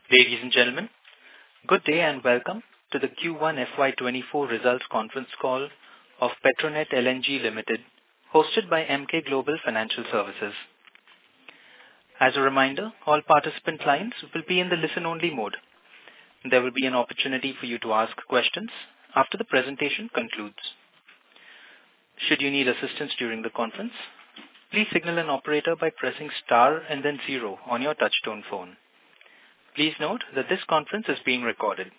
Ladies and gentlemen, good day and welcome to the Q1 FY24 results conference call of Petronet LNG Limited, hosted by Emkay Global Financial Services. As a reminder, all participant lines will be in the listen-only mode. There will be an opportunity for you to ask questions after the presentation concludes. Should you need assistance during the conference, please signal an operator by pressing star and then 0 on your touchtone phone. Please note that this conference is being recorded.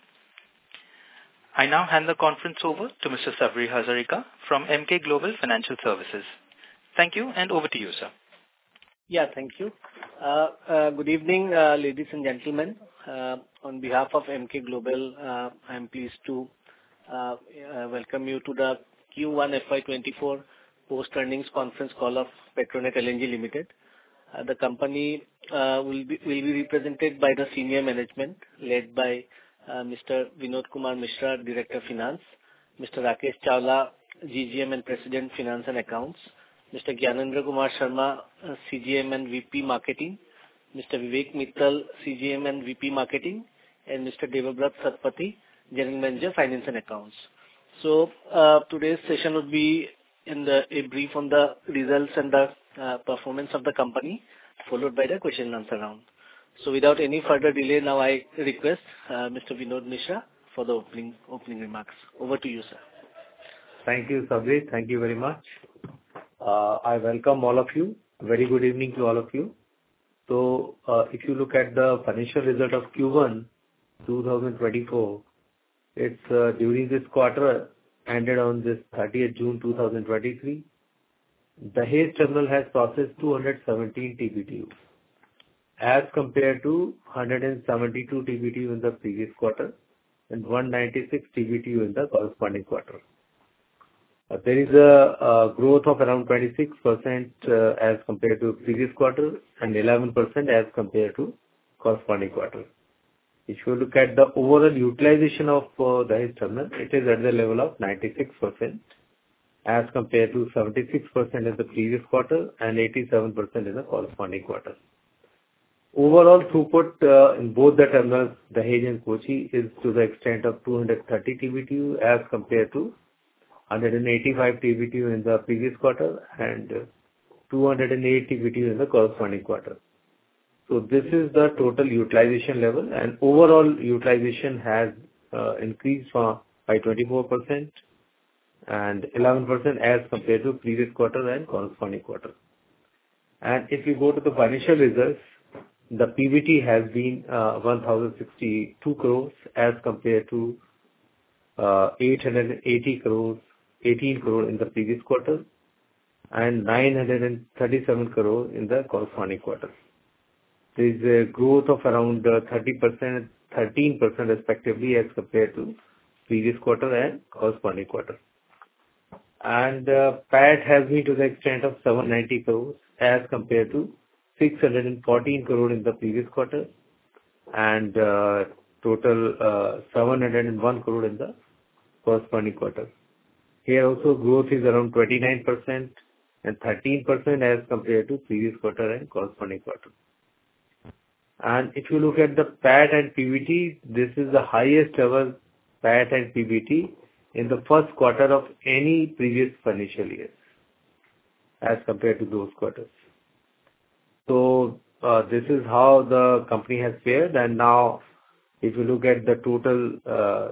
I now hand the conference over to Mr. Sabri Hazarika from Emkay Global Financial Services. Thank you, and over to you, sir. Yeah, thank you. Good evening, ladies and gentlemen. On behalf of Emkay Global, I am pleased to welcome you to the Q1 FY24 post-earnings conference call of Petronet LNG Limited. The company will be represented by the senior management led by Mr. Vinod Kumar Mishra, Director of Finance, Mr. Rakesh Chawla, GGM and President Finance and Accounts, Mr. Gyanendra Kumar Sharma, CGM and VP Marketing, Mr. Vivek Mittal, CGM and VP Marketing, and Mr. Devabrat Satpathy, General Manager Finance and Accounts. So today's session would be a brief on the results and the performance of the company, followed by the question and answer round. So without any further delay, now I request Mr. Vinod Mishra for the opening remarks. Over to you, sir. Thank you, Sabri. Thank you very much. I welcome all of you. Very good evening to all of you. So, if you look at the financial result of Q1 2024, it's during this quarter ended on this 30th June 2023. The Dahej terminal has processed 217 TBTU as compared to 172 TBTU in the previous quarter and 196 TBTU in the corresponding quarter. There is a growth of around 26% as compared to previous quarter and 11% as compared to corresponding quarter. If you look at the overall utilization of the Dahej terminal, it is at the level of 96% as compared to 76% in the previous quarter and 87% in the corresponding quarter. Overall throughput in both the terminals, Dahej and Kochi, is to the extent of 230 TBTU as compared to 185 TBTU in the previous quarter and 208 TBTU in the corresponding quarter. So this is the total utilization level, and overall utilization has increased by 24% and 11% as compared to previous quarter and corresponding quarter. And if you go to the financial results, the PBT has been 1,062 crores as compared to 880 crores, 18 crore in the previous quarter and 937 crore in the corresponding quarter. There is a growth of around 30%, 13% respectively as compared to previous quarter and corresponding quarter. And PAT has been to the extent of 790 crores as compared to 614 crore in the previous quarter and total 701 crore in the corresponding quarter. Here also growth is around 29% and 13% as compared to previous quarter and corresponding quarter. And if you look at the PAT and PBT, this is the highest ever PAT and PBT in the first quarter of any previous financial year as compared to those quarters. So this is how the company has fared. And now if you look at the total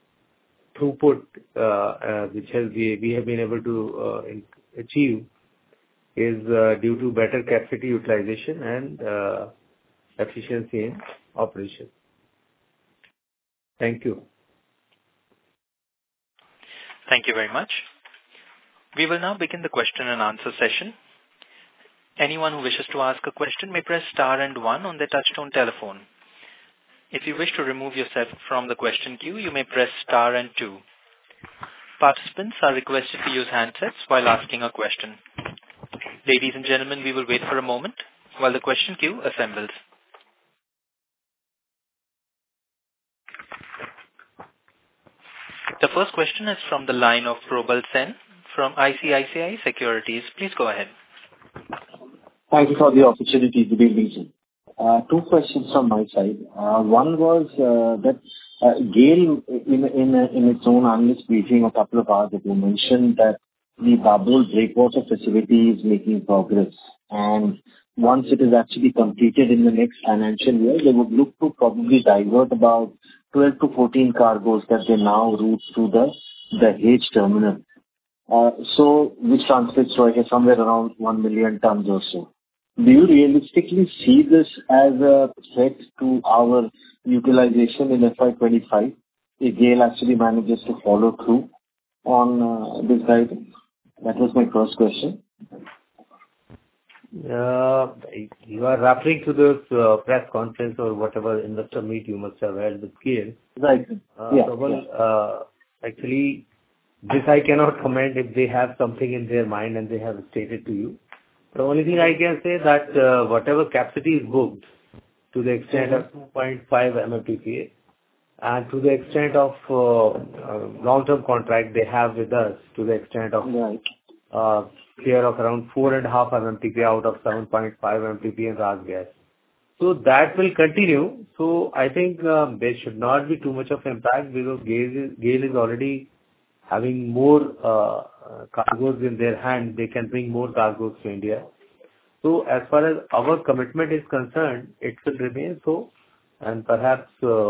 throughput which we have been able to achieve is due to better capacity utilization and efficiency in operation. Thank you. Thank you very much. We will now begin the question and answer session. Anyone who wishes to ask a question may press star and 1 on their touchtone telephone. If you wish to remove yourself from the question queue, you may press star and 2. Participants are requested to use handsets while asking a question. Ladies and gentlemen, we will wait for a moment while the question queue assembles. The first question is from the line of Probal Sen from ICICI Securities. Please go ahead. Thank you for the opportunity. Good evening. Two questions from my side. One was that GAIL, in its own analyst briefing a couple of hours ago, mentioned that the Dabhol breakwater facility is making progress, and once it is actually completed in the next financial year, they would look to probably divert about 12 to 14 cargoes that they now route through the Dahej terminal. So which translates to, I guess, somewhere around 1 million tons or so. Do you realistically see this as a threat to our utilization in FY25 if GAIL actually manages to follow through on this guidance? That was my first question. You are referring to this press conference or whatever investor meet you must have held with GAIL. Right. Actually, this I cannot comment if they have something in their mind and they have stated to you. The only thing I can say that whatever capacity is booked to the extent of 2.5 MMTPA and to the extent of long-term contract they have with us to the extent of clear of around 4.5 MMTPA out of 7.5 MMTPA in RasGas. So that will continue. So I think there should not be too much of impact because GAIL is already having more cargoes in their hand. They can bring more cargoes to India. So as far as our commitment is concerned, it will remain so, and perhaps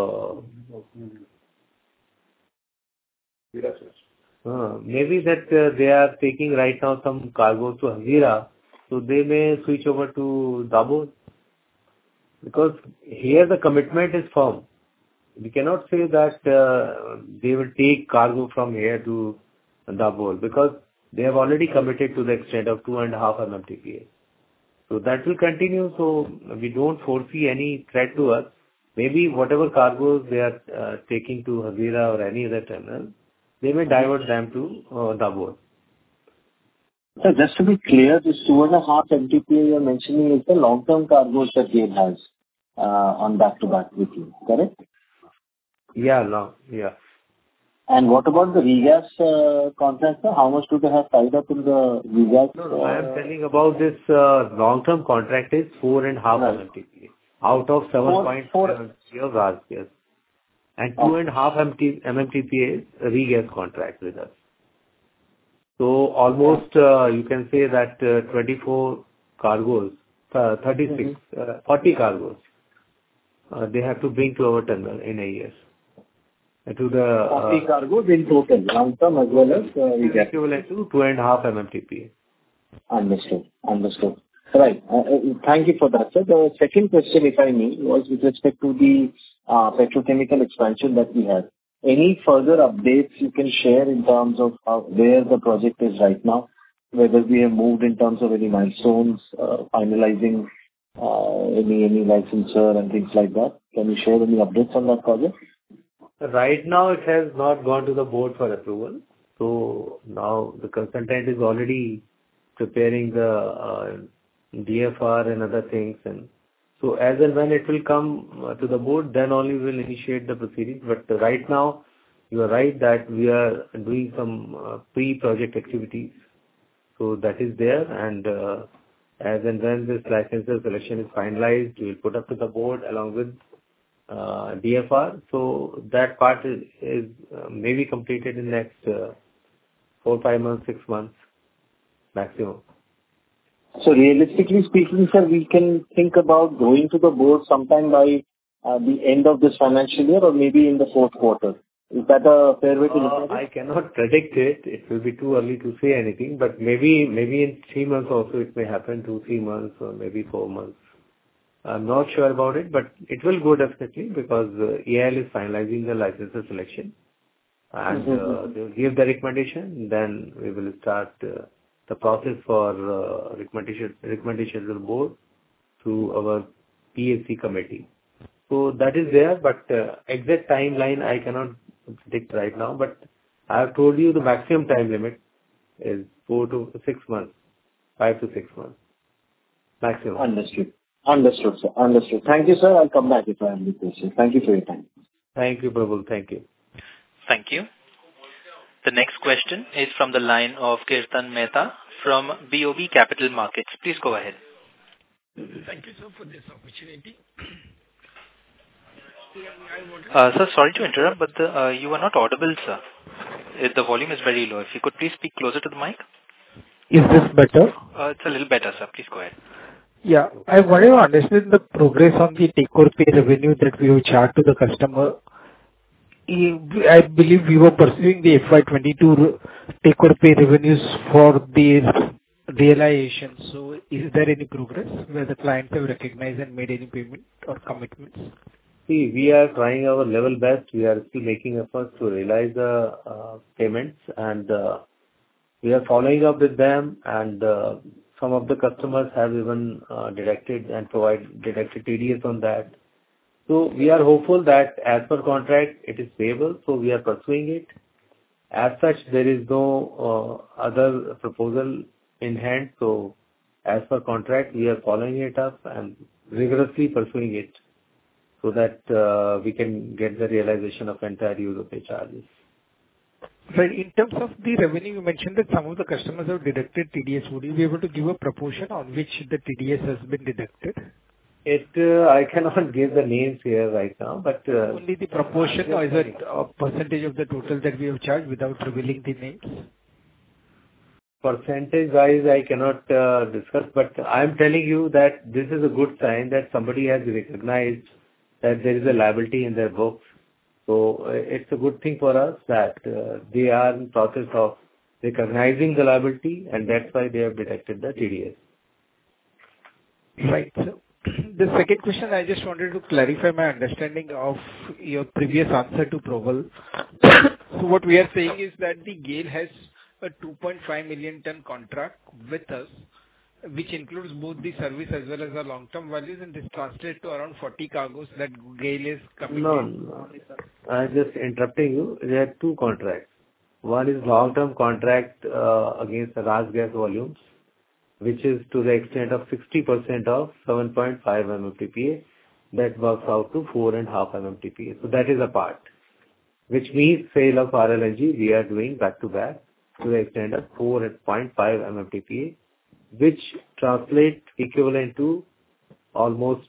maybe that they are taking right now some cargoes to Hazira, so they may switch over to Dabhol because here the commitment is firm. We cannot say that they will take cargo from here to Dabhol because they have already committed to the extent of 2.5 MMTPA. So that will continue. So we don't foresee any threat to us. Maybe whatever cargoes they are taking to Hazira or any other terminal, they may divert them to Dabhol. So just to be clear, this 2.5 MTPA you're mentioning is the long-term cargoes that GAIL has on back-to-back with you, correct? Yeah. And what about the regas contract? How much do they have tied up in the regas? No, I am telling about this long-term contract is 4.5 MMTPA out of 7.5 MMTPA of RasGas. And 2.5 MMTPA is a regas contract with us. So almost you can say that 24 cargoes, 36, 40 cargoes they have to bring to our terminal in a year. To the 40 cargoes in total, long-term as well as regas. Equivalent to 2.5 MMTPA. Understood. Right. Thank you for that, sir. The second question, if I may, was with respect to the petrochemical expansion that we have. Any further updates you can share in terms of where the project is right now, whether we have moved in terms of any milestones, finalizing any licensure and things like that? Can you share any updates on that project? Right now, it has not gone to the board for approval. So now the consultant is already preparing the DFR and other things. And so as and when it will come to the board, then only we will initiate the proceedings. But right now, you are right that we are doing some pre-project activities. So that is there. And as and when this licensor selection is finalized, we will put up to the board along with DFR. So that part is maybe completed in next 4, 5 months, 6 months maximum. So realistically speaking, sir, we can think about going to the board sometime by the end of this financial year or maybe in the fourth quarter. Is that a fair way to look at it? I cannot predict it. It will be too early to say anything, but maybe in 3 months also it may happen, 2-3 months or maybe 4 months. I'm not sure about it, but it will go definitely because EIL is finalizing the licensor selection and they will give the recommendation. Then we will start the process for recommendation to the board through our PSC committee. So that is there, but exact timeline I cannot predict right now. But I have told you the maximum time limit is 4 to 6 months, 5 to 6 months maximum. Understood, sir. Understood. Thank you, sir. I'll come back if I have any questions. Thank you for your time. Thank you, Prabhu. Thank you. Thank you. The next question is from the line of Kirtan Mehta from BOB Capital Markets. Please go ahead. Thank you, sir, for this opportunity. Sir, sorry to interrupt, but you are not audible, sir. The volume is very low. If you could please speak closer to the mic. Is this better? It's a little better, sir. Please go ahead. Yeah. I wanted to understand the progress on the take-or-pay revenue that we have charged to the customer. I believe we were pursuing the FY22 take-or-pay revenues for the realization. So is there any progress where the clients have recognized and made any payment or commitments? See, we are trying our level best. We are still making efforts to realize the payments, and we are following up with them, and some of the customers have even deducted TDS on that. So we are hopeful that as per contract, it is payable, so we are pursuing it. As such, there is no other proposal in hand, so as per contract, we are following it up and rigorously pursuing it so that we can get the realization of entire use of pay charges. Right. In terms of the revenue, you mentioned that some of the customers have deducted TDS. Would you be able to give a proportion on which the TDS has been deducted? I cannot give the names here right now, but only the proportion, or is it a percentage of the total that we have charged without revealing the names? Percentage-wise, I cannot discuss, but I am telling you that this is a good sign that somebody has recognized that there is a liability in their books. So it's a good thing for us that they are in process of recognizing the liability, and that's why they have deducted the TDS. Right. So the second question, I just wanted to clarify my understanding of your previous answer to Probal. So what we are saying is that the GAIL has a 2.5 million ton contract with us, which includes both the service as well as the long-term values, and this translates to around 40 cargoes that GAIL is committed. No. I'm just interrupting you. There are two contracts. One is long-term contract against the RasGas volumes, which is to the extent of 60% of 7.5 MMTPA. That works out to 4.5 MMTPA. So that is a part, which means sale of RLNG we are doing back-to-back to the extent of 4.5 MMTPA, which translates equivalent to almost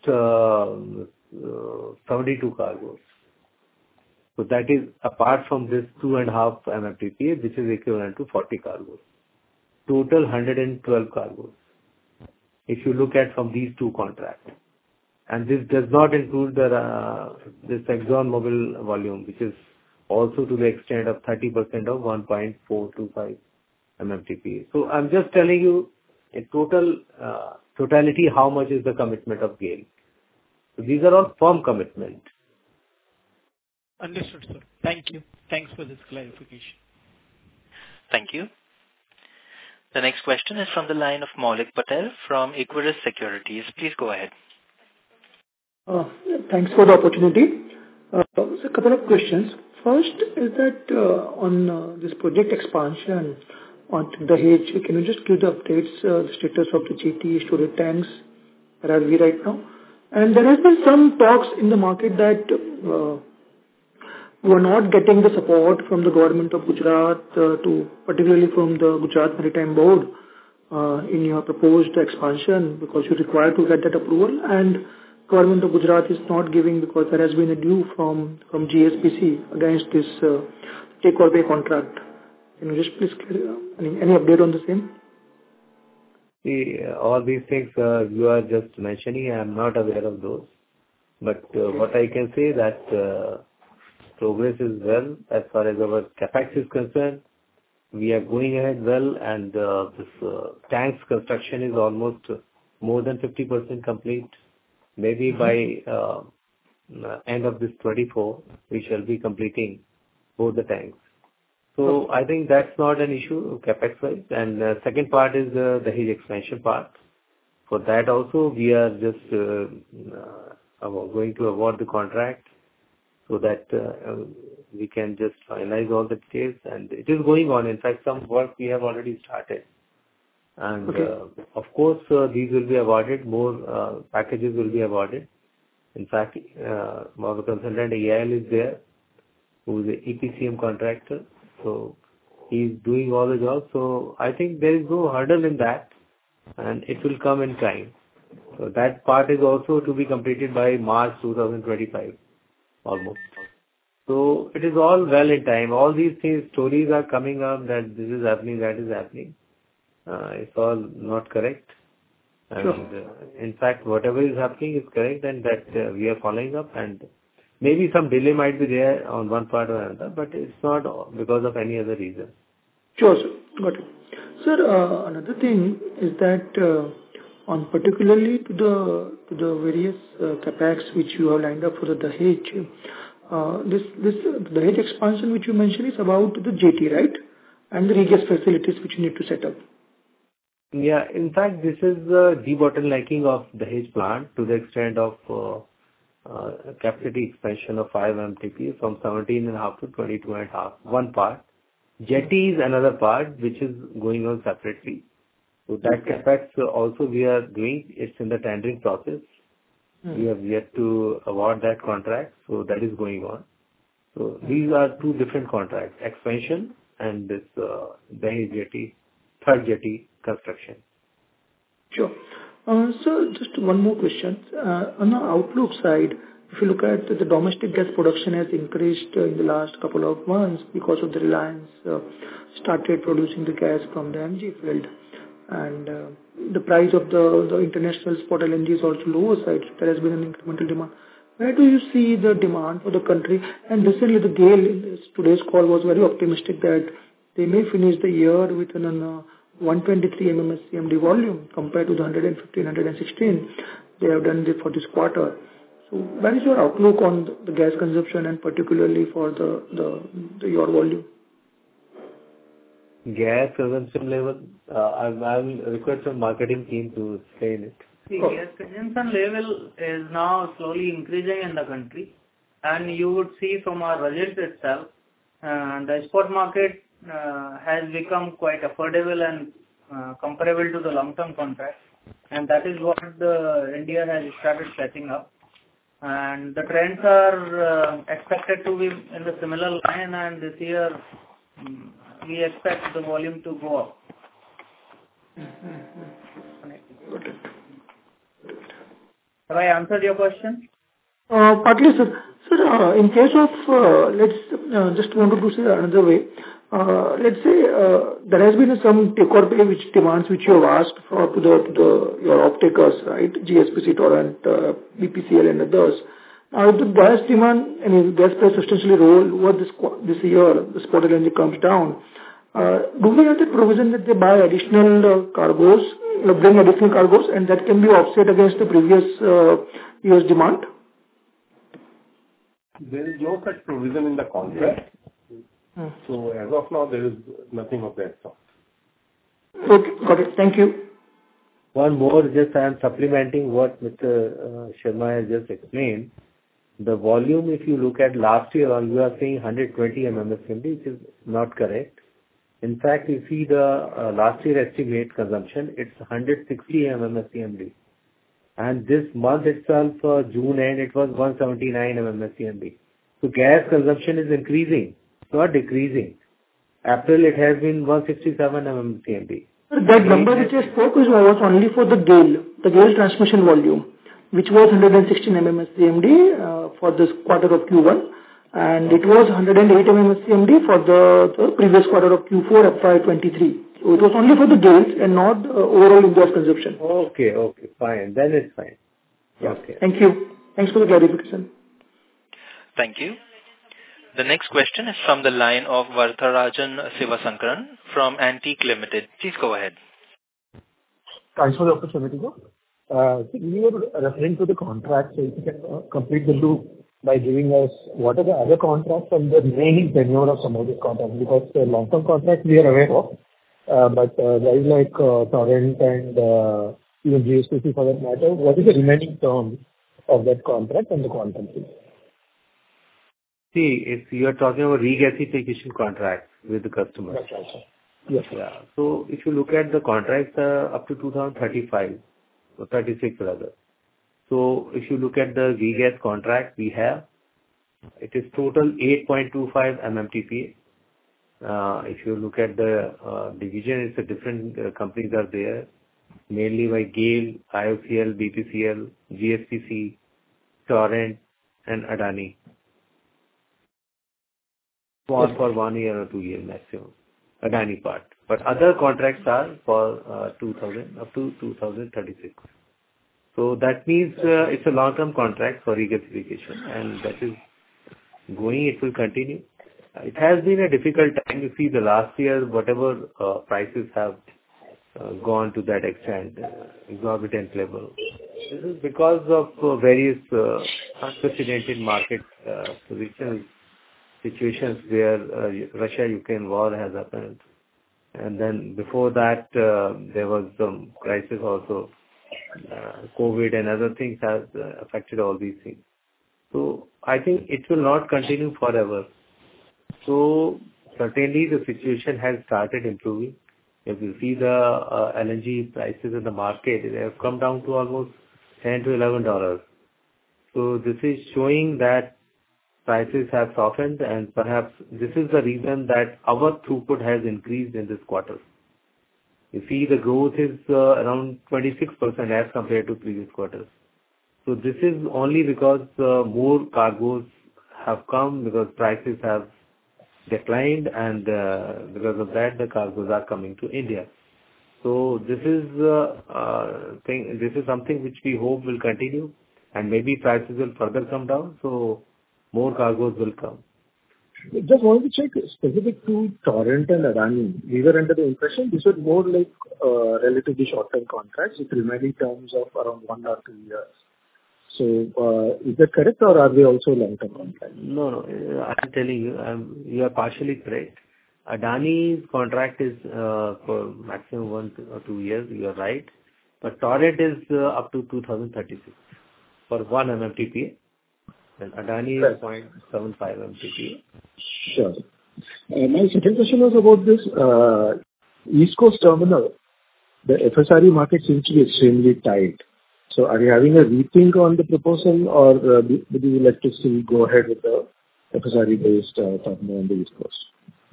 72 cargoes. So that is apart from this 2.5 MMTPA, which is equivalent to 40 cargoes. Total 112 cargoes, if you look at from these two contracts. And this does not include this ExxonMobil volume, which is also to the extent of 30% of 1.425 MMTPA. So I'm just telling you in totality how much is the commitment of GAIL. So these are all firm commitment. Understood, sir. Thank you. Thanks for this clarification. Thank you. The next question is from the line of Maulik Patel from Equirus Securities. Please go ahead. Thanks for the opportunity. So a couple of questions. First is that on this project expansion on the Dahej, can you just give the updates, the status of the GT storage tanks, where are we right now? And there has been some talks in the market that we are not getting the support from the government of Gujarat, particularly from the Gujarat Maritime Board, in your proposed expansion, because you require to get that approval, and government of Gujarat is not giving because there has been a due from GSPC against this take-or-pay contract. Can you just please any update on the same? See, all these things you are just mentioning, I am not aware of those. But what I can say that progress is well as far as our capex is concerned. We are going ahead well, and this tanks construction is almost more than 50% complete. Maybe by end of this 24, we shall be completing both the tanks. So I think that's not an issue capex wise. And second part is the Dahej expansion part. For that also we are just going to award the contract so that we can just finalize all the details, and it is going on. In fact, some work we have already started. And of course, these will be awarded, more packages will be awarded. In fact, our consultant AIL is there, who is the EPCM contractor. So he is doing all the jobs. So I think there is no hurdle in that, and it will come in time. So that part is also to be completed by March 2025, almost. So it is all well in time. All these things, stories are coming up that this is happening, that is happening. It's all not correct. And in fact, whatever is happening is correct, and that we are following up, and maybe some delay might be there on one part or another, but it's not because of any other reason. Sure, sir. Got it. Sir, another thing is that on particularly to the various capex which you have lined up for the Dahej, this Dahej expansion which you mentioned is about the jetty, right? And the regas facilities which you need to set up. Yeah, in fact, this is the debottlenecking of the Dahej plant to the extent of capacity expansion of 5 MTP from 17.5 to 22.5. One part. Jetty is another part which is going on separately. So that capex also we are doing. It's in the tendering process. We have yet to award that contract, so that is going on. So these are two different contracts: expansion and this Dahej jetty, third jetty construction. Sure. So just one more question. On the outlook side, if you look at the domestic gas production has increased in the last couple of months because of the Reliance started producing the gas from the MG field, and the price of the international spot LNG is also lower side. So there has been an incremental demand. Where do you see the demand for the country? And recently the GAIL in today's call was very optimistic that they may finish the year with an 123 MMSCMD volume compared to the 115, 116 they have done for this quarter. So what is your outlook on the gas consumption and particularly for your volume? Gas consumption level, I will request the marketing team to explain it. See, gas consumption level is now slowly increasing in the country, and you would see from our budget itself, the spot market has become quite affordable and comparable to the long-term contract, and that is what India has started setting up. And the trends are expected to be in the similar line, and this year we expect the volume to go up. Have I answered your question? Partly, sir. Sir, in case of, let's just wanted to say another way. Let's say there has been some take or pay which demands which you have asked for to your off-takers, right? GSPC, Torrent, BPCL and others. Now, if the gas demand, gas price substantially roll over this year, the spot LNG comes down. Do we have the provision that they buy additional cargoes, bring additional cargoes, and that can be offset against the previous year's demand? There is no such provision in the contract. So as of now, there is nothing of that sort. Okay, got it. Thank you. One more, just I am supplementing what Mr. Sharma has just explained. The volume, if you look at last year, you are saying 120 MMSCMD, which is not correct. In fact, you see the last year estimate consumption, it's 160 MMSCMD. And this month itself, June end, it was 179 MMSCMD. So gas consumption is increasing, not decreasing. April, it has been 167 MMSCMD. That number which I spoke was only for the GAIL transmission volume, which was 116 MMSCMD for this quarter of Q1, and it was 108 MMSCMD for the previous quarter of Q4 FY23. So it was only for the GAIL and not overall in gas consumption. Okay, fine. Then it's fine. Yeah. Okay. Thank you. Thanks for the clarification. Thank you. The next question is from the line of Varatharajan Sivasankaran from Antique Limited. Please go ahead. Thanks for the opportunity. We were referring to the contract, so if you can complete the loop by giving us what are the other contracts and the remaining tenure of some of these contracts, because the long-term contract we are aware of, but guys like Torrent and even GSPC for that matter, what is the remaining term of that contract and the quantum? See, if you are talking about regasification contracts with the customer. That's right, sir. Yes. Yeah. So if you look at the contracts up to 2035, or 36 rather. So if you look at the regas contract we have, it is total 8.25 MMTPA. If you look at the division, it's a different companies are there. mainly by GAIL, IOCL, BPCL, GSPC, Torrent, and Adani. For 1 year or 2 years maximum, Adani part. But other contracts are for 2000 up to 2036. So that means it's a long-term contract for regasification, and that is going. It will continue. It has been a difficult time. You see, the last year, whatever prices have gone to that extent, exorbitant level. This is because of various unprecedented market situations where Russia-Ukraine war has happened. And then before that, there was some crisis also. COVID and other things have affected all these things. So I think it will not continue forever. So certainly the situation has started improving. If you see the LNG prices in the market, they have come down to almost $10 to $11. So this is showing that prices have softened, and perhaps this is the reason that our throughput has increased in this quarter. You see the growth is around 26% as compared to previous quarters. So this is only because more cargoes have come because prices have declined, and because of that the cargoes are coming to India. So this is something which we hope will continue, and maybe prices will further come down, so more cargoes will come. Just wanted to check specific to Torrent and Adani. We were under the impression this was more like relatively short-term contracts with remaining terms of around 1 or 2 years. So is that correct, or are they also long-term contracts? No. I'm telling you, you are partially correct. Adani's contract is for maximum 1 or 2 years. You are right, but Torrent is up to 2036 for 1 MMTPA. And Adani is 0.75 MTPA. Sure. My second question was about this East Coast terminal. The FSRU market seems to be extremely tight. So are you having a rethink on the proposal, or would you like to still go ahead with the FSRU-based terminal on the East Coast?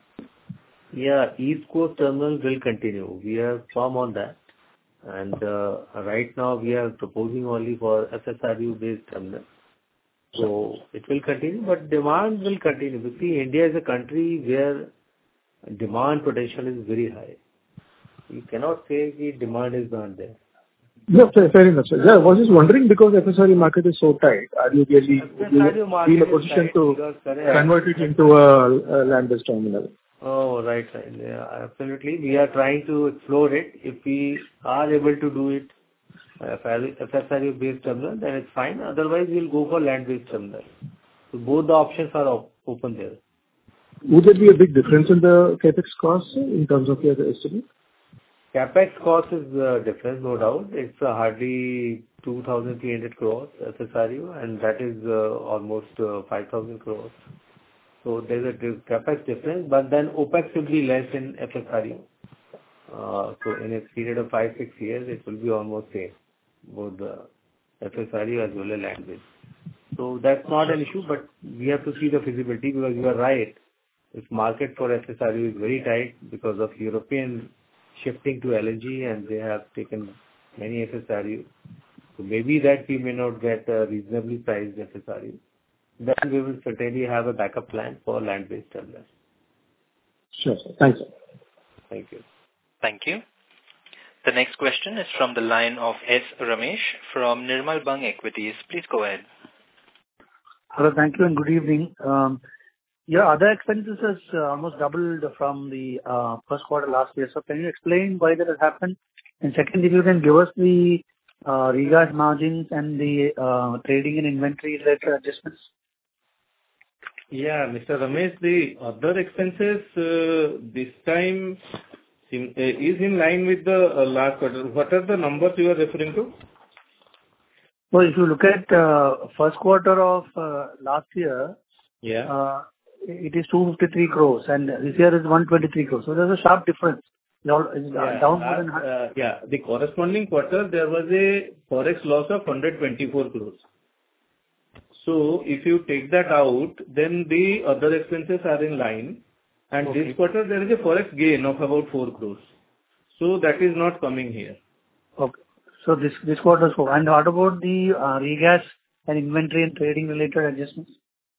Yeah, East Coast terminal will continue. We are firm on that. And right now we are proposing only for FSRU-based terminal. So it will continue, but demand will continue. You see, India is a country where demand potential is very high. You cannot say the demand is not there. No, fair enough, sir. Yeah, I was just wondering, because FSRU market is so tight, are you really in a position to convert it into a land-based terminal? Oh, right. Yeah, absolutely. We are trying to explore it. If we are able to do it, FSRU-based terminal, then it's fine. Otherwise, we'll go for land-based terminal. So both the options are open there. Would there be a big difference in the capex cost in terms of your estimate? Capex cost is different, no doubt. It's hardly 2,300 crores FSRU, and that is almost 5,000 crores. So there's a capex difference, but then OPEX will be less in FSRU. So in a period of 5-6 years, it will be almost same, both the FSRU as well as land-based. So that's not an issue, but we have to see the feasibility, because you are right. This market for FSRU is very tight because of European shifting to LNG, and they have taken many FSRU. So maybe that we may not get a reasonably priced FSRU. Then we will certainly have a backup plan for land-based terminals. Sure, sir. Thanks, sir. Thank you. Thank you. The next question is from the line of S. Ramesh from Nirmal Bang Equities. Please go ahead. Hello, thank you and good evening. Your other expenses has almost doubled from the first quarter last year. So can you explain why that has happened? And second, if you can give us the regas margins and the trading and inventory related adjustments. Yeah, Mr. Ramesh, the other expenses this time is in line with the last quarter. What are the numbers you are referring to? Well, if you look at first quarter of last year, it is 253 crores, and this year is 123 crores. So there's a sharp difference. Down more than half. The corresponding quarter there was a forex loss of 124 crores. So if you take that out, then the other expenses are in line. And this quarter there is a forex gain of about 4 crores. So that is not coming here. Okay. So this quarter is 4. And what about the regas and inventory and trading related adjustments?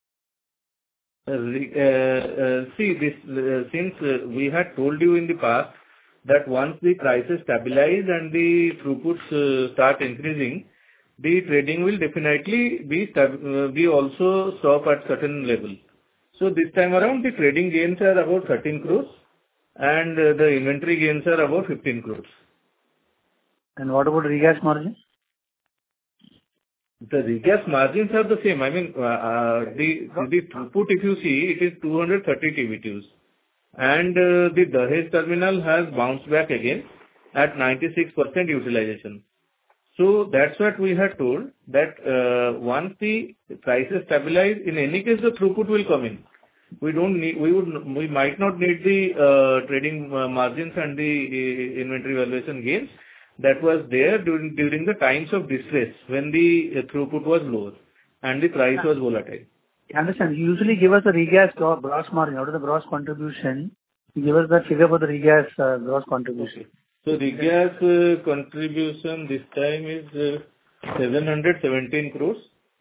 See, this since we had told you in the past that once the prices stabilize and the throughputs start increasing, the trading will definitely be also stop at certain level. So this time around, the trading gains are about 13 crores and the inventory gains are about 15 crores. And what about regas margin? The regas margins are the same. I mean, the throughput, if you see, it is 230 TBTUs. And the Dahej terminal has bounced back again at 96% utilization. So that's what we had told, that once the prices stabilize, in any case, the throughput will come in. We might not need the trading margins and the inventory valuation gains that was there during the times of distress when the throughput was lower and the price was volatile. I understand. You usually give us a regas gross margin. Out of the gross contribution, you give us that figure for the regas gross contribution. So regas contribution this time is 717 crores.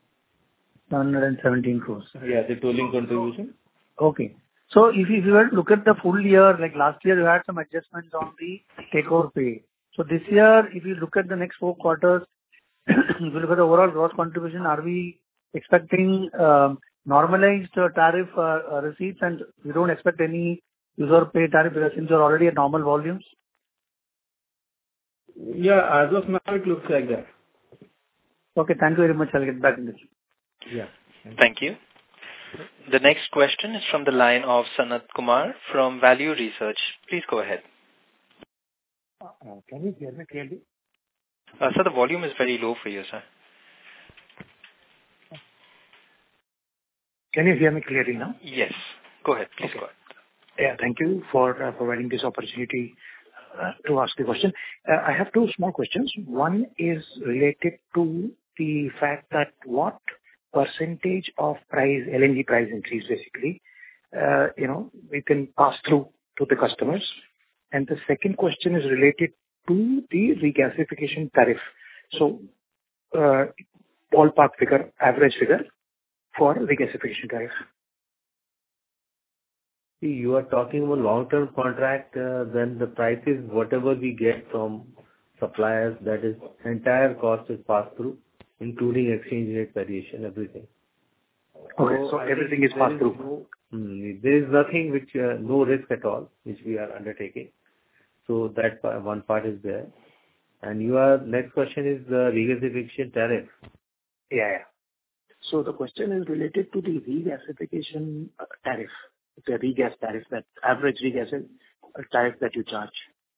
717 crores. Yeah, the tolling contribution. Okay. So if you were to look at the full year, like last year, you had some adjustments on the take-over pay. So this year, if you look at the next 4 quarters, if you look at the overall gross contribution, are we expecting normalized tariff receipts, and we don't expect any user pay tariff since you're already at normal volumes? Yeah, as of now, it looks like that. Okay, thank you very much. I'll get back in this. Yeah. Thank you. The next question is from the line of Sanat Kumar from Value Research. Please go ahead. Can you hear me clearly? Sir, the volume is very low for you, sir. Can you hear me clearly now? Yes. Go ahead. Please go ahead. Yeah, thank you for providing this opportunity to ask the question. I have 2 small questions. One is related to the fact that what percentage of LNG price increase basically, we can pass through to the customers. And the second question is related to the regasification tariff. So, ballpark figure, average figure for regasification tariff. See, you are talking about long-term contract, then the price is whatever we get from suppliers, that is entire cost is passed through, including exchange rate variation, everything. Okay, so everything is passed through. There is nothing which, no risk at all, which we are undertaking. So that one part is there. And your next question is the regasification tariff. Yeah. So the question is related to the regasification tariff, the regas tariff, that average regas tariff that you charge.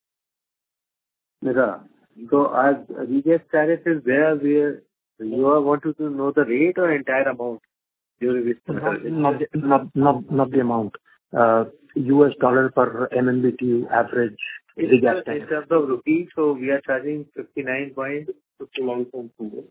Yeah. So as regas tariff is there, where you are wanting to know the rate or entire amount during this? Not the amount. US dollar per MMBTU average regas tariff. In terms of rupees, so we are charging 59.59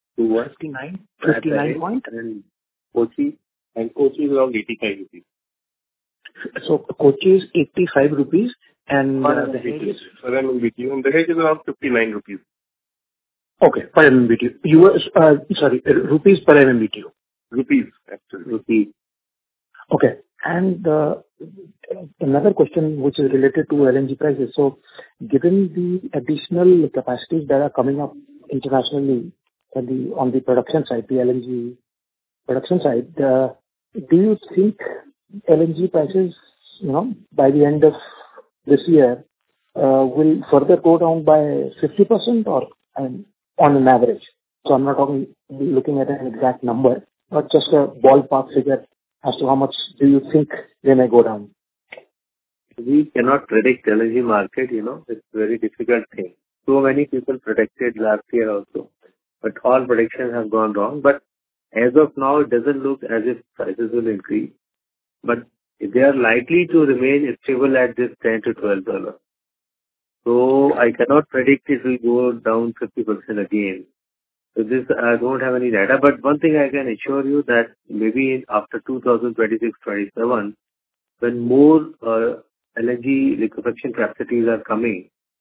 59 point? And Kochi is around 85 rupees. So Kochi is 85 rupees and the Dahej is? Per MMBTU, and the Dahej is around 59 rupees. Okay, per MMBTU. Rupees per MMBTU. Rupees, actually. Rupees. Okay. And another question which is related to LNG prices. So given the additional capacities that are coming up internationally on the production side, the LNG production side, do you think LNG prices, by the end of this year, will further go down by 50% or on an average? So I'm not looking at an exact number, but just a ballpark figure as to how much do you think they may go down? We cannot predict LNG market, it's a very difficult thing. So many people predicted last year also, but all predictions have gone wrong. But as of now, it doesn't look as if prices will increase. But they are likely to remain stable at this $10 to $12. So I cannot predict it will go down 50% again. So this, I don't have any data. But one thing I can assure you that maybe after 2026-27, when more LNG liquefaction capacities are coming,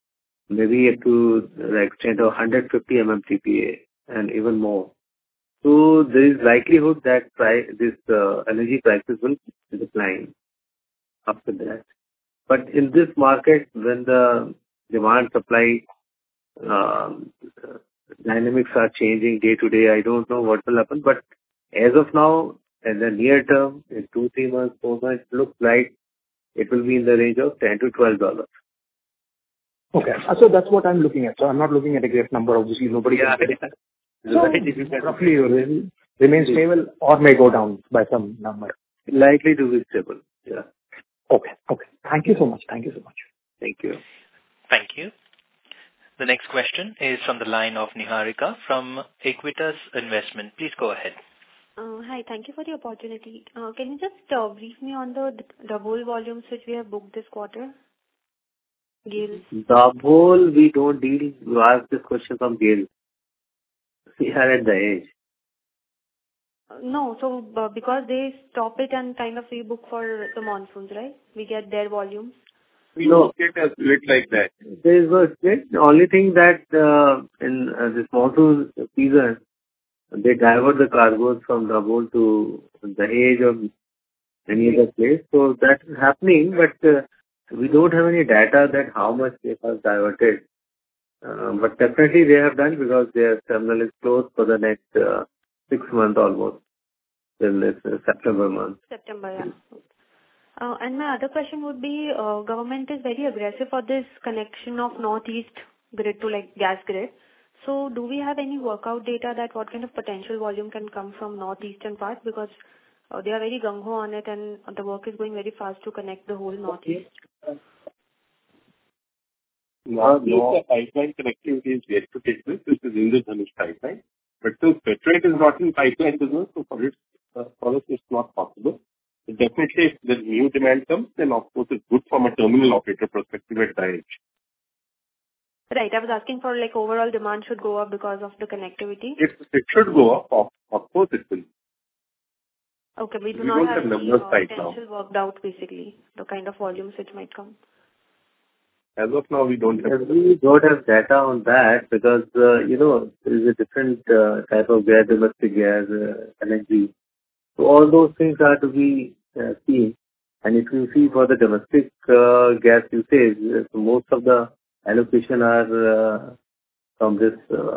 maybe up to the extent of 150 MMTPA and even more. So there is likelihood that this energy prices will decline after that. But in this market, when the demand supply um, dynamics are changing day to day, I don't know what will happen. But as of now, in the near term, in 2-3 months, 4 months, looks like it will be in the range of $10 to $12. Okay. So that's what I'm looking at. So I'm not looking at a great number. Obviously, nobody can get it. So roughly remain stable or may go down by some number. Likely to be stable. Yeah. Okay. Okay. Thank you so much. Thank you so much. Thank you. Thank you. The next question is from the line of Niharika from Equitas Investment. Please go ahead. Hi. Thank you for the opportunity. Can you just brief me on the double volumes which we have booked this quarter? GAIL. The whole we don't deal. You ask this question from GAIL. We are at the edge. No. So because they stop it and kind of we book for the monsoons, right? We get their volumes. We don't get a split like that. There is a split. The only thing that in this monsoon season, they divert the cargoes from Dabhol to the edge of any other place. So that is happening, but we don't have any data that how much they have diverted. But definitely they have done because their terminal is closed for the next 6 months almost, till this September month. September, yeah. And my other question would be, government is very aggressive for this connection of northeast grid to like gas grid. So do we have any workout data that what kind of potential volume can come from northeastern part? Because they are very gung-ho on it and the work is going very fast to connect the whole northeast. The pipeline connectivity is yet to take place. This is Indradhanush pipeline. But since Petronet is not in pipeline business, so for us it's not possible. So definitely, if the new demand comes, then of course it's good from a terminal operator perspective at Dahej. Right. I was asking for like overall demand should go up because of the connectivity. It should go up. Of course it will. Okay. We don't not have numbers the right now. potential worked out basically, the kind of volumes which might come. As of now, we don't have. We don't have data on that because, there is a different type of gas, domestic gas, LNG. So all those things are to be seen. And if you see for the domestic gas usage, most of the allocation are from this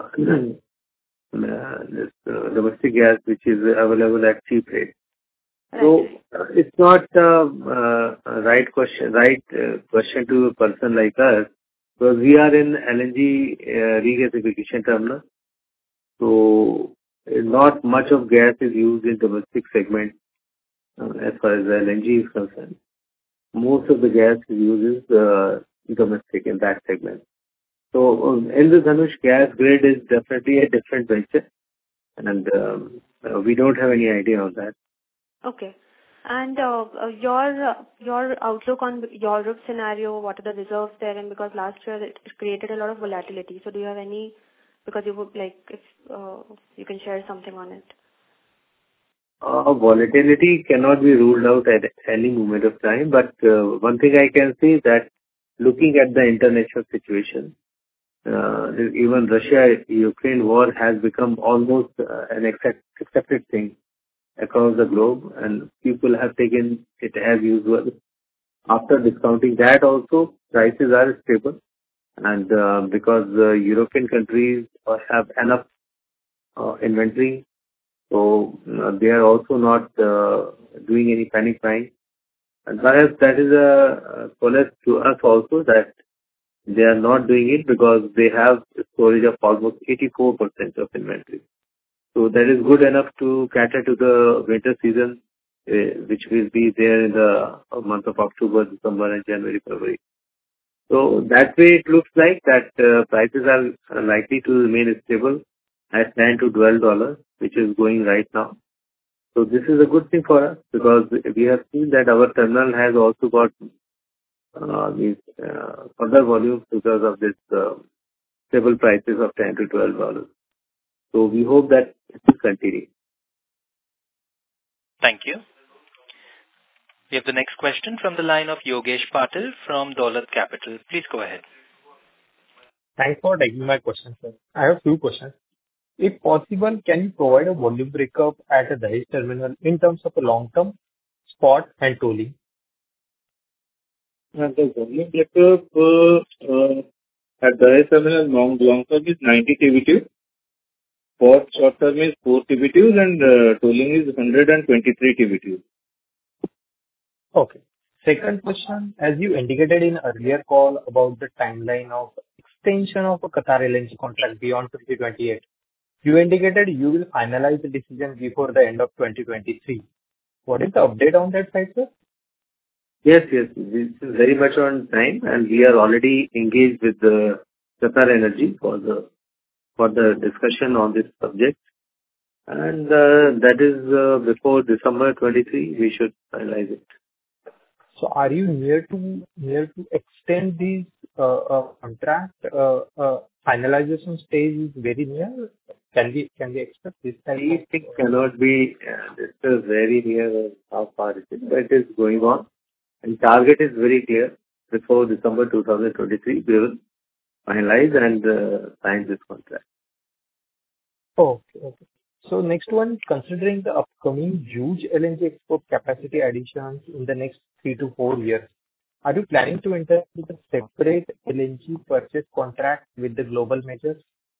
domestic gas, which is available at cheap rate. So it's not a right question to a person like us, because we are in LNG regasification terminal. So not much of gas is used in domestic segment as far as the LNG is concerned. Most of the gas is used is domestic in that segment. So Indradhanush gas grid is definitely a different venture, and we don't have any idea on that. Okay. And your outlook on Europe scenario, what are the reserves there? And because last year it created a lot of volatility. So do you have any, because you would like, if you can share something on it? Volatility cannot be ruled out at any moment of time. But one thing I can say that looking at the international situation, even Russia-Ukraine war has become almost an accepted thing across the globe, and people have taken it as usual. After discounting that also, prices are stable, and because European countries have enough inventory, so they are also not doing any panic buying. And perhaps that is a solace to us also that they are not doing it because they have storage of almost 84% of inventory. So that is good enough to cater to the winter season, which will be there in the month of October, December, and January, February. So that way it looks like that prices are likely to remain stable at $10 to $12, which is going right now. So this is a good thing for us because we have seen that our terminal has also got these further volumes because of this stable prices of $10 to $12. So we hope that it will continue. Thank you. We have the next question from the line of Yogesh Patil from Dolat Capital. Please go ahead. Thanks for taking my question, sir. I have few questions. If possible, can you provide a volume breakup at the Dahej terminal in terms of a long-term, spot, and tolling? The volume breakup at Dahej terminal long term is 90 TBTU. For short term is 4 TBTUs and tolling is 123 TBTUs. Okay. Second question, as you indicated in earlier call about the timeline of extension of a Qatar LNG contract beyond 2028, you indicated you will finalize the decision before the end of 2023. What is the update on that side, sir? Yes. This is very much on time, and we are already engaged with the Qatar Energy for the discussion on this subject. And that is before December 23, we should finalize it. So are you near to extend these contract? Finalization stage is very near. Can we expect this type? These things cannot be. This is very near how far it is, but it is going on. And target is very clear. Before December 2023, we will finalize and sign this contract. Okay. So next one, considering the upcoming huge LNG export capacity additions in the next 3 to 4 years, are you planning to enter with a separate LNG purchase contract with the global majors?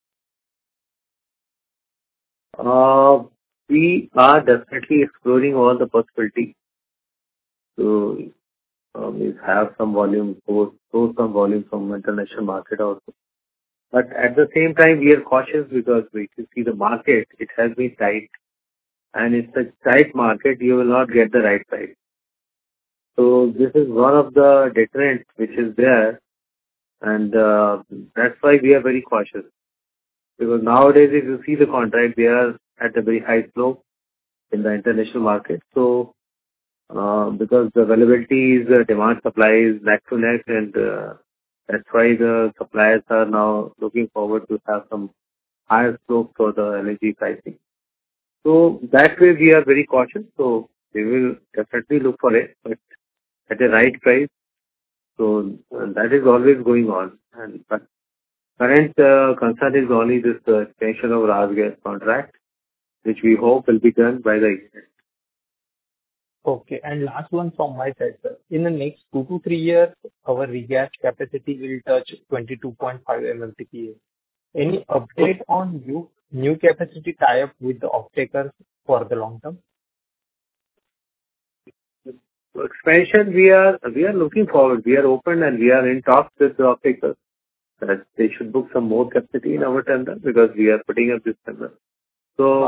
We are definitely exploring all the possibilities to have some volume, source some volume from international market also. But at the same time, we are cautious because if you see the market, it has been tight. And it's a tight market, you will not get the right price. So this is one of the deterrents which is there. And that's why we are very cautious. Because nowadays, if you see the contract, they are at a very high slope in the international market. So because the availability is demand supply is neck to neck, and that's why the suppliers are now looking forward to have some higher slope for the LNG pricing. So that way we are very cautious. So we will definitely look for it, but at the right price. So that is always going on. And but current concern is only this extension of RasGas contract, which we hope will be done by the year. Okay. And last one from my side, sir. In the next 2 to 3 years, our regas capacity will touch 22.5 MMTPA. Any update on new capacity tie-up with the off-takers for the long term? Expansion, we are looking forward. We are open and we are in talks with the off-takers that they should book some more capacity in our tender because we are putting up this tender. So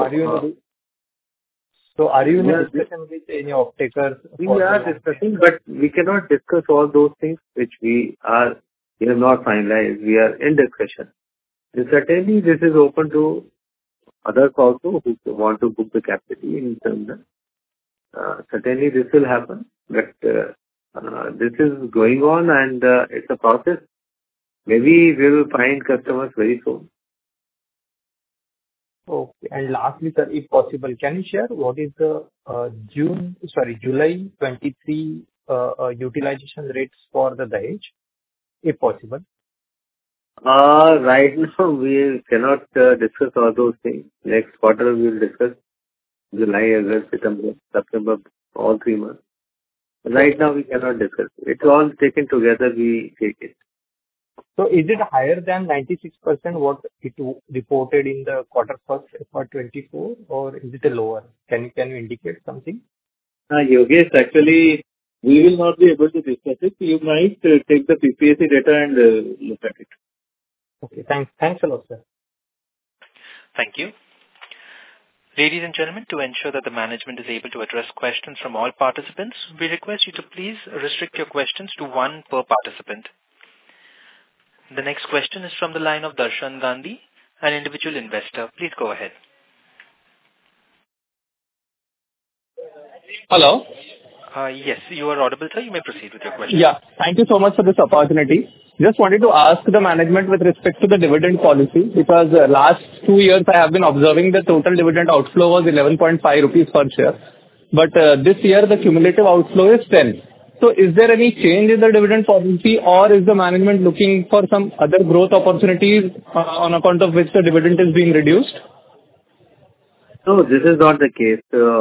are you in a discussion with any off-takers? We are discussing, but we cannot discuss all those things which we have not finalized. We are in discussion. And certainly, this is open to others also who want to book the capacity in tender. Certainly, this will happen, but this is going on and it's a process. Maybe we will find customers very soon. Okay. And lastly, sir, if possible, can you share what is the July 23 utilization rates for the Dahej, if possible? Right now, we cannot discuss all those things. Next quarter, we will discuss July, August, September, all 3 months. Right now, we cannot discuss. It's all taken together, we take it. So is it higher than 96% what it reported in the quarter first FY24, or is it lower? Can you indicate something? Yogesh, actually, we will not be able to discuss it. You might take the PPAC data and look at it. Okay, thanks a lot, sir. Thank you. Ladies and gentlemen, to ensure that the management is able to address questions from all participants, we request you to please restrict your questions to 1 per participant. The next question is from the line of Darshan Gandhi, an individual investor. Please go ahead. Hello? Yes, you are audible, sir. You may proceed with your question. Yeah. Thank you so much for this opportunity. Just wanted to ask the management with respect to the dividend policy, because last 2 years I have been observing the total dividend outflow was 11.5 rupees per share. But this year the cumulative outflow is 10. So is there any change in the dividend policy, or is the management looking for some other growth opportunities on account of which the dividend is being reduced? No, this is not the case.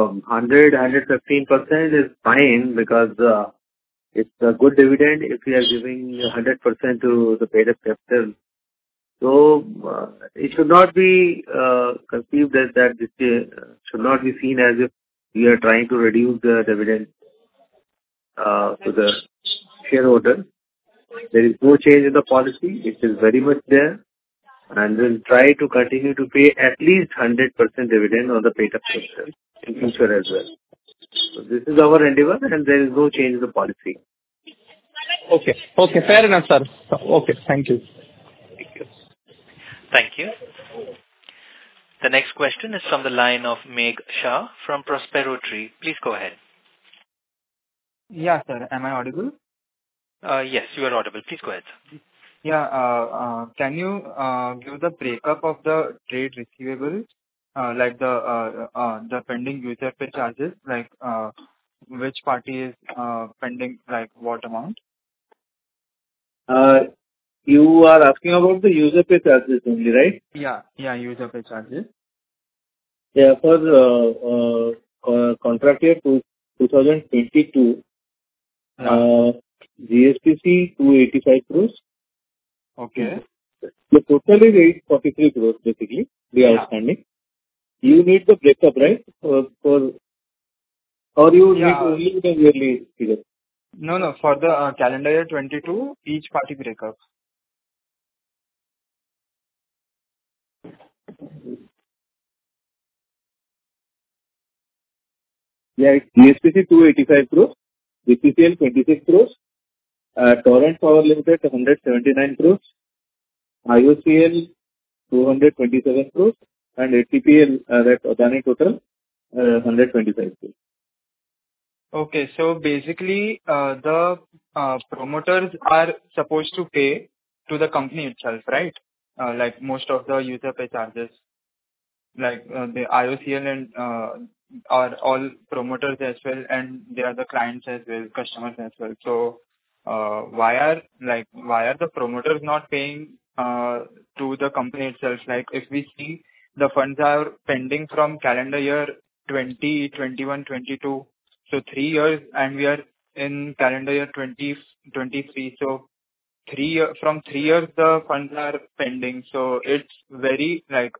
115% is fine because it's a good dividend if we are giving 100% to the paid-up capital. So it should not be conceived as that this should not be seen as if we are trying to reduce the dividend to the shareholder. There is no change in the policy. It is very much there, and we'll try to continue to pay at least 100% dividend on the paid-up capital in future as well. So this is our endeavor, and there is no change in the policy. Okay. Okay, fair enough, sir. Okay, thank you. Thank you. Thank you. The next question is from the line of Megh Shah from Prospero Tree. Please go ahead. Yeah, sir. Am I audible? Yes, you are audible. Please go ahead, sir. Yeah. Can you give the breakup of the trade receivables, like the pending user pay charges, like which party is pending, like what amount? You are asking about the user pay charges only, right? Yeah, user pay charges. Yeah, for contract year 2022, GSPC 285 crores. Okay. The total is 843 crores basically, the outstanding. You need the breakup, right? Or you need only the yearly figure? No, for the calendar year 22, each party breakup. Yeah, it's GSPC 285 crores, BPCL 26 crores, Torrent Power Limited 179 crores, IOCL 227 crores, and ATPL, that Adani total 125 crores. Okay, so basically the promoters are supposed to pay to the company itself, right? Like most of the user pay charges, like the IOCL and are all promoters as well, and they are the clients as well, customers as well. So why are the promoters not paying to the company itself? Like if we see the funds are pending from calendar year 20, 21, 22, so 3 years, and we are in calendar year 2023. So from 3 years the funds are pending. So it's very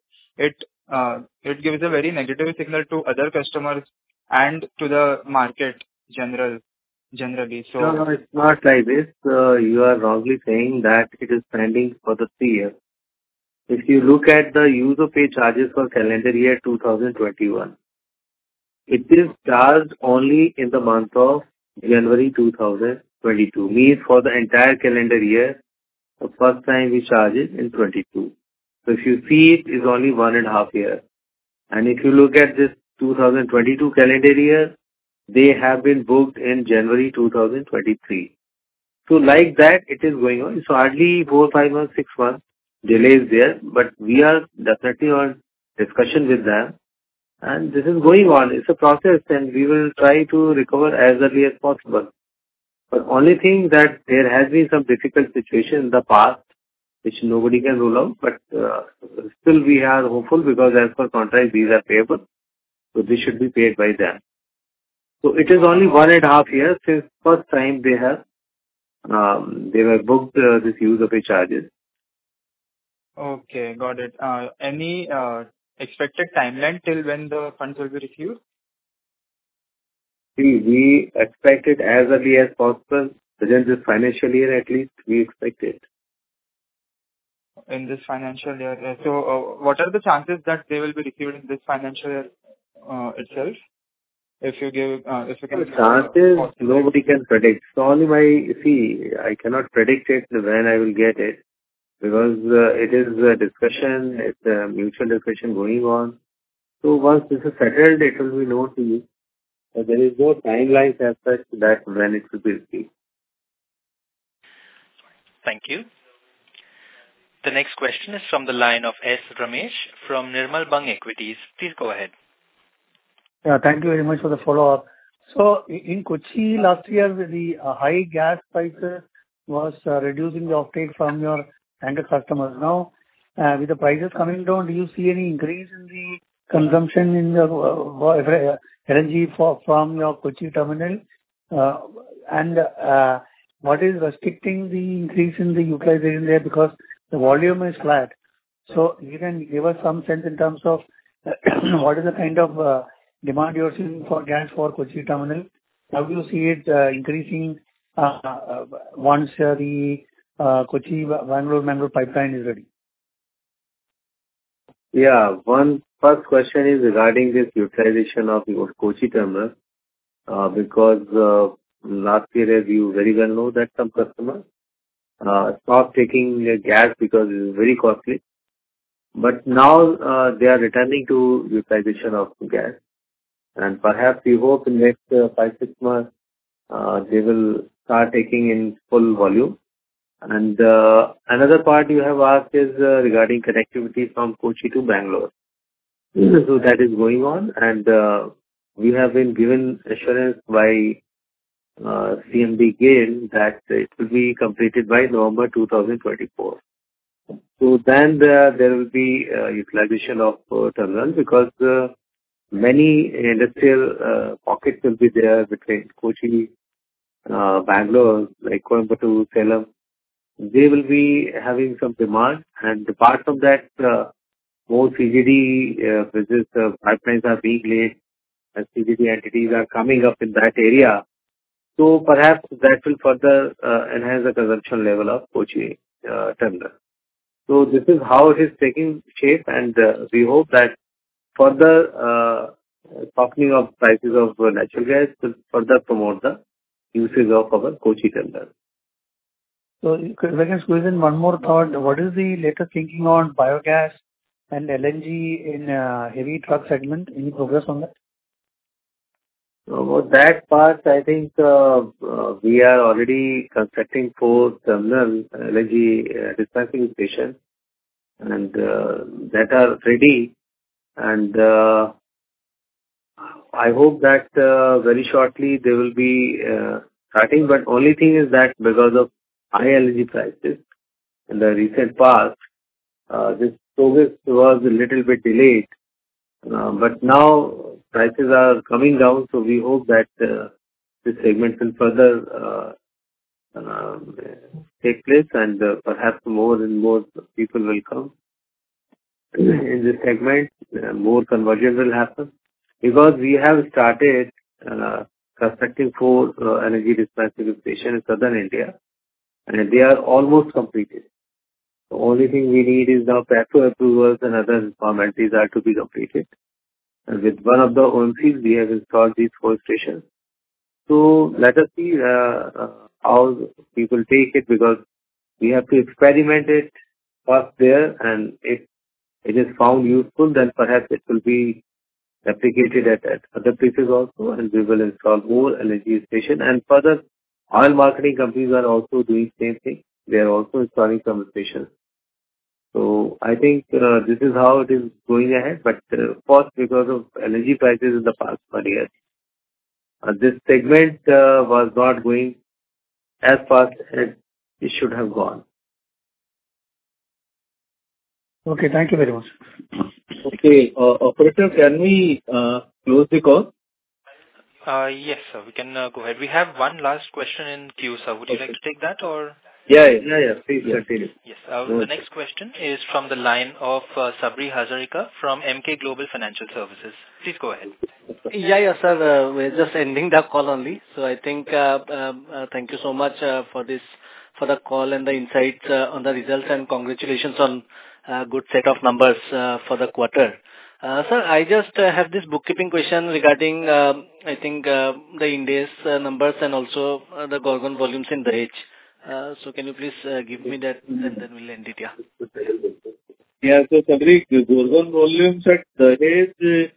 it gives a very negative signal to other customers and to the market generally. So No, it's not like this. You are wrongly saying that it is pending for the 3 years. If you look at the user pay charges for calendar year 2021, it is charged only in the month of January 2022. Means for the entire calendar year, the first time we charge it in 22. So if you see it is only 1.5 years. And if you look at this 2022 calendar year, they have been booked in January 2023. So like that, it is going on. It's hardly 4, 5 months, 6 months delays there, but we are definitely on discussion with them. And this is going on. It's a process, and we will try to recover as early as possible. But only thing that there has been some difficult situation in the past, which nobody can rule out, but still we are hopeful because as per contract, these are payable. So this should be paid by them. So it is only 1.5 years since first time they were booked this user pay charges. Okay, got it. Any expected timeline till when the funds will be received? See, we expect it as early as possible. Within this financial year at least, we expect it. In this financial year. So what are the chances that they will be received in this financial year itself? If you can. Chances, nobody can predict. So only I cannot predict it when I will get it, because it is a discussion, it's a mutual discussion going on. So once this is settled, it will be known to you. But there is no timeline as such that when it will be received. Thank you. The next question is from the line of S. Ramesh from Nirmal Bang Equities. Please go ahead. Yeah, thank you very much for the follow-up. So in Kochi last year, the high gas prices was reducing the offtake from your anchor customers. Now, with the prices coming down, do you see any increase in the consumption in the LNG from your Kochi terminal? And what is restricting the increase in the utilization there? Because the volume is flat. So you can give us some sense in terms of what is the kind of demand you're seeing for gas for Kochi terminal? How do you see it increasing once the Kochi-Bangalore pipeline is ready? Yeah. First question is regarding this utilization of your Kochi terminal, because last year, as you very well know, that some customers stopped taking gas because it is very costly. But now they are returning to utilization of gas. And perhaps we hope in next 5-6 months they will start taking in full volume. And another part you have asked is regarding connectivity from Kochi to Bangalore. So that is going on, and we have been given assurance by CMD GAIL that it will be completed by November 2024. So then there will be utilization of terminal, because many industrial pockets will be there between Kochi, Bangalore, like Coimbatore, Salem. They will be having some demand, and apart from that, more CGD business pipelines are being laid, and CGD entities are coming up in that area. So perhaps that will further enhance the consumption level of Kochi terminal. So this is how it is taking shape, and we hope that further softening of prices of natural gas will further promote the usage of our Kochi terminal. So if I can squeeze in one more thought, what is the latest thinking on biogas and LNG in heavy truck segment? Any progress on that? About that part, I think we are already constructing 4 terminal LNG dispensing stations, and that are ready. And I hope that very shortly they will be starting. But only thing is that because of high LNG prices in the recent past, this progress was a little bit delayed. But now prices are coming down, so we hope that this segment will further take place, and perhaps more and more people will come in this segment. More conversion will happen, because we have started constructing 4 energy dispensing stations in southern India, and they are almost completed. The only thing we need is now PASO approvals and other formalities are to be completed. And with one of the OMCs, we have installed these 4 stations. So let us see how people take it, because we have to experiment it first there, and if it is found useful, then perhaps it will be replicated at other places also, and we will install more LNG stations. And further, oil marketing companies are also doing same thing. They are also installing some stations. So I think this is how it is going ahead. But first, because of LNG prices in the past 1 year, this segment was not going as fast as it should have gone. Okay, thank you very much. Okay, operator, can we close the call? Yes, sir. We can go ahead. We have one last question in queue, sir. Would you like to take that, or? Yeah. Please continue. Yes. The next question is from the line of Sabri Hazarika from Emkay Global Financial Services. Please go ahead. Yeah, sir. We're just ending the call only. So I think thank you so much for the call and the insights on the results, and congratulations on good set of numbers for the quarter. Sir, I just have this bookkeeping question regarding I think the India's numbers and also the Gorgon volumes in Dahej. So can you please give me that, and then we'll end it, yeah. Yeah, so Sabri, Gorgon volumes at Dahej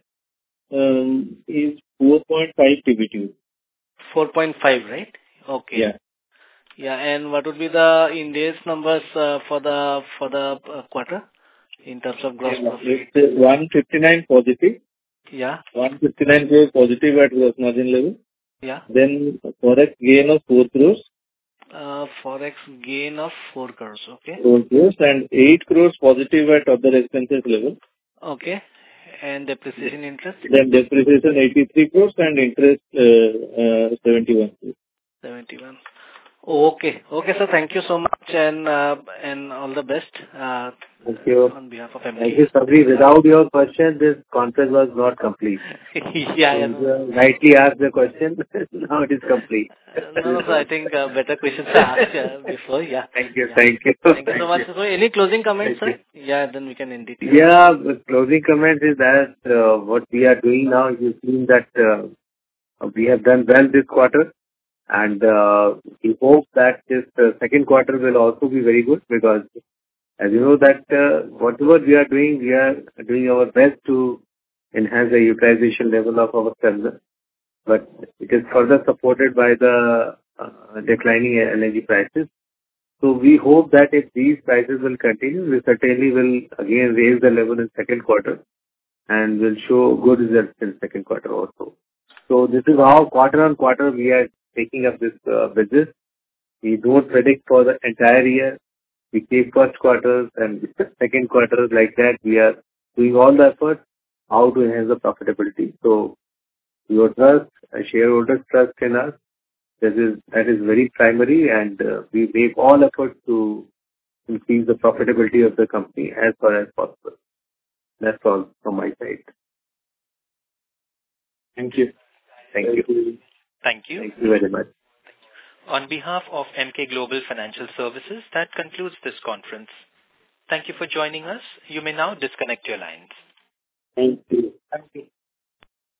is 4.5 TBTU. 4.5, right? Okay. Yeah. Yeah, and what would be the India's numbers for the quarter in terms of gross profit? It's 159 positive. Yeah. 159 crore positive at gross margin level. Yeah. Then forex gain of 4 crores. Forex gain of 4 crores. Okay. 4 crores and 8 crores positive at other expenses level. Okay. And depreciation interest? Then depreciation 83 crores and interest 71 crores. 71. Okay. Okay, sir. Thank you so much and all the best. Thank you. On behalf of MK. Thank you, Sabri. Without your question, this conference was not complete. Yeah. You rightly asked the question. Now it is complete. No, sir. I think better questions are asked before. Yeah. Thank you. Yeah. Thank you. Thank you so much. So, any closing comments, sir? Yeah, then we can end it. Yeah, the closing comment is that what we are doing now, you've seen that we have done well this quarter, and we hope that this second quarter will also be very good, because as you know that whatever we are doing our best to enhance the utilization level of our terminal, but it is further supported by the declining energy prices. So we hope that if these prices will continue, we certainly will again raise the level in second quarter and will show good results in second quarter also. So this is how quarter on quarter we are taking up this business. We don't predict for the entire year. We take first quarter and second quarter, like that. We are doing all the efforts how to enhance the profitability. So your trust, shareholders' trust in us, that is very primary, and we make all efforts to increase the profitability of the company as far as possible. That's all from my side. Thank you. Thank you. Thank you. Thank you very much. On behalf of Emkay Global Financial Services, that concludes this conference. Thank you for joining us. You may now disconnect your lines. Thank you. Thank you.